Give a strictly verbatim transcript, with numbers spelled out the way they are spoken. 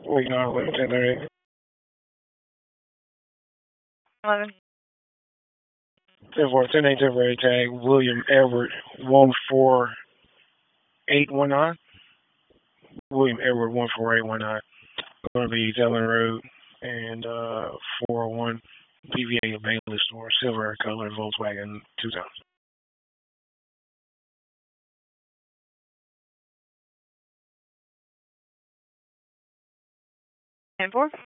Wait, no, wait, ten thirty. eleven. ten four, ten eight temporary tag, William Edward, one four eight one nine. William Edward, one four eight one nine. Going to be Dillon Road and uh, four oh one P V A Bailey Store, silver color Volkswagen two tone. ten four.